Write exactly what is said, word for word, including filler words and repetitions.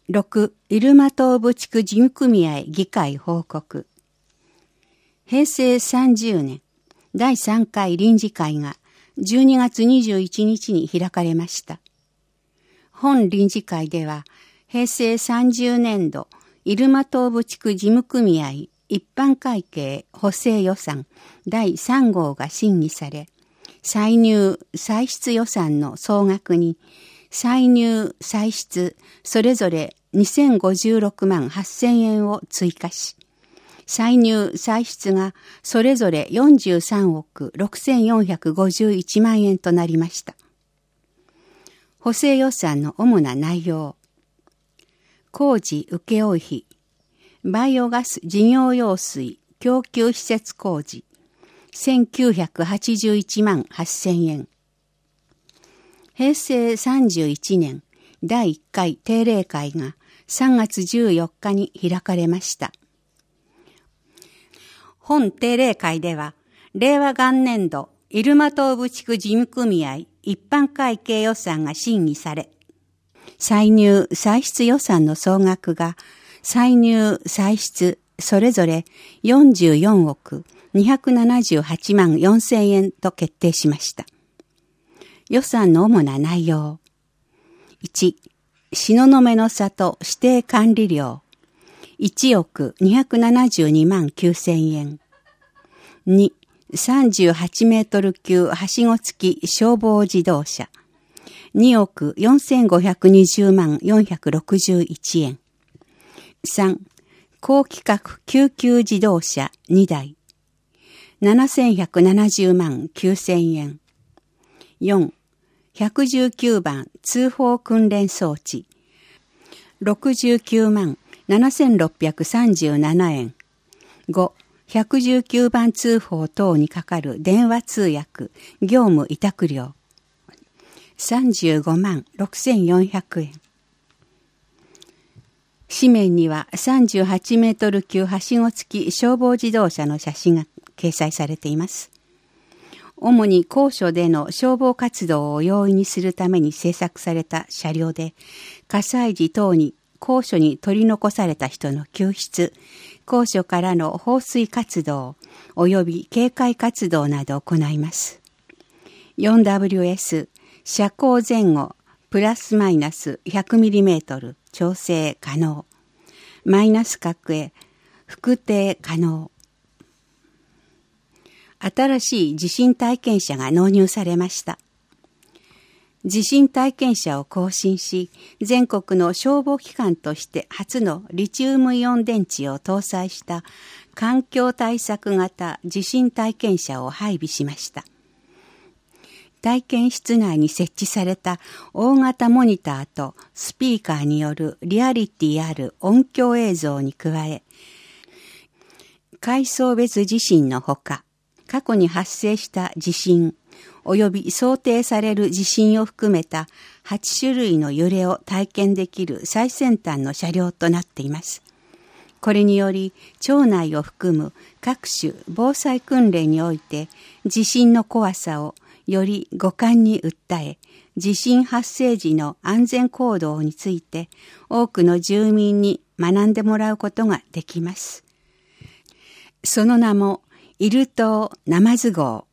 ろく. 入間東部地区事務組合議会報告。へいせいさんじゅうねん、だいさんかい臨時会がじゅうにがつにじゅういちにちに開かれました。本臨時会では、へいせいさんじゅうねんど入間東部地区事務組合一般会計補正予算だいさんごうが審議され、歳入歳出予算の総額に歳入歳出それぞれにせんごじゅうろくまんはっせんえんを追加し、歳入歳出がそれぞれよんじゅうさんおくろくせんよんひゃくごじゅういちまんえんとなりました。補正予算の主な内容。工事請負費、バイオガス事業用水供給施設工事、せんきゅうひゃくはちじゅういちまんはっせんえん。へいせいさんじゅういちねんだいいっかい定例会がさんがつじゅうよっかに開かれました。本定例会では、れいわ元年度入間東部地区事務組合一般会計予算が審議され、歳入歳出予算の総額が歳入歳出それぞれよんじゅうよんおくにひゃくななじゅうはちまんよんせんえんと決定しました。予算の主な内容。いち. 東雲の里指定管理料いちおくにひゃくななじゅうにまんきゅうせんえん。に. さんじゅうはちメートル級はしご付き消防自動車におくよんせんごひゃくにじゅうまんよんひゃくろくじゅういちえん。さん. 高規格救急自動車にだいななせんひゃくななじゅうまんきゅうせんえん。よん. ひゃくじゅうきゅうばん通報訓練装置ろくじゅうきゅうまんななせんろっぴゃくさんじゅうななえん。ご. ひゃくじゅうきゅうばん通報等にかかる電話通訳業務委託料さんじゅうごまんろくせんよんひゃくえん。紙面にはさんじゅうはちメートル級はしご付き消防自動車の写真が掲載されています。主に高所での消防活動を容易にするために製作された車両で、火災時等に高所に取り残された人の救出、高所からの放水活動、及び警戒活動などを行います。よんダブリューエス、車高前後、プラスマイナス ひゃくミリメートル 調整可能。マイナス角へ、複定可能。新しい地震体験車が納入されました。地震体験車を更新し、全国の消防機関として初のリチウムイオン電池を搭載した環境対策型地震体験車を配備しました。体験室内に設置された大型モニターとスピーカーによるリアリティある音響映像に加え、階層別地震のほか、過去に発生した地震、及び想定される地震を含めたはちしゅるいの揺れを体験できる最先端の車両となっています。これにより、町内を含む各種防災訓練において、地震の怖さをより五感に訴え、地震発生時の安全行動について多くの住民に学んでもらうことができます。その名も、イル島ナマズ号。